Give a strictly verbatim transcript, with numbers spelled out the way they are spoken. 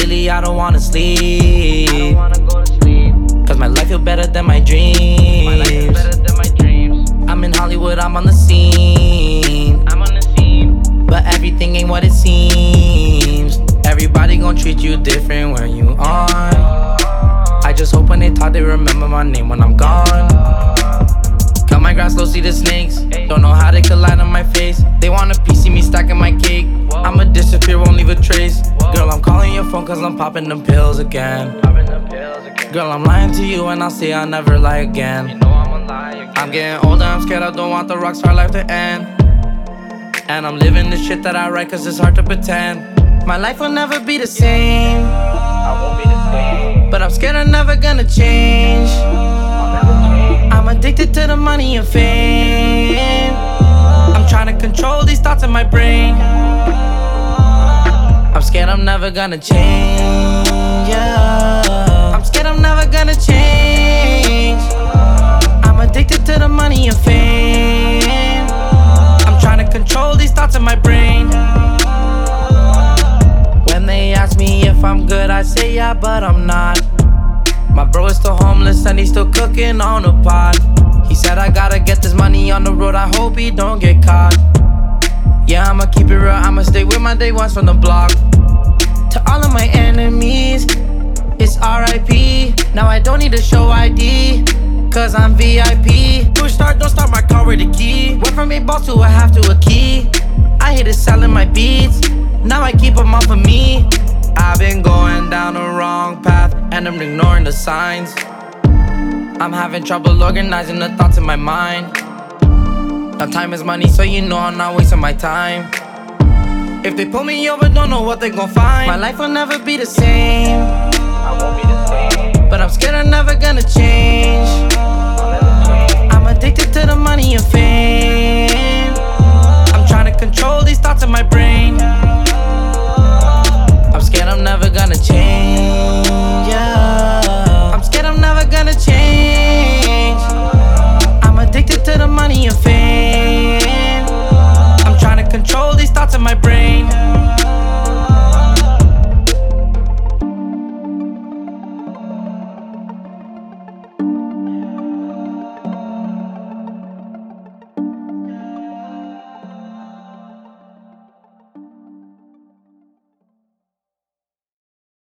lately I don't wanna sleep. I don't wanna go to sleep. Cause my life feel better than my dreams. My life is better than my dreams. I'm in Hollywood, I'm on the scene. I'm on the scene. But everything ain't what it seems. Everybody gon' treat you different when you on. I just hope when they talk they remember my name when I'm gone. Cut my grass low, see the snakes. Don't know how they collide on my face. They want a piece, see me stacking my cake. I'ma disappear, won't leave a trace. Girl, I'm calling your phone cause I'm popping them pills again. Popping the pills again. Girl, I'm lying to you and I'll say I'll never lie again. You know I'm a liar again. I'm getting older, I'm scared, I don't want the rockstar life to end. And I'm living the shit that I write cause it's hard to pretend. My life will never be the same, I won't be the same. but I'm scared I'm never gonna change. I'll never change. I'm addicted to the money and fame. I'm trying to control these thoughts in my brain. I'm scared I'm never gonna change, yeah. I'm scared I'm never gonna change. I'm addicted to the money and fame. I'm trying to control these thoughts in my brain. When they ask me if I'm good, I say yeah, but I'm not. My bro is still homeless and he's still cooking on the pot. He said I gotta get this money on the road, I hope he don't get caught. Yeah, I'ma keep it real, I'ma stay with my day ones from the block. To all of my enemies, it's R I P. Now I don't need to show I D, cause I'm V I P. Push start, don't start my car with a key. Went from a boss to a half to a key. I hated selling my beats, now I keep them off of me. I've been going down the wrong path and I'm ignoring the signs. I'm having trouble organizing the thoughts in my mind. Now time is money, so you know I'm not wasting my time. If they pull me over, don't know what they gon' find. My life will never be the same, I won't be the same. but I'm scared I'm never gonna change. I'll never change. I'm addicted to the money and fame. I'm trying to control these thoughts in my brain.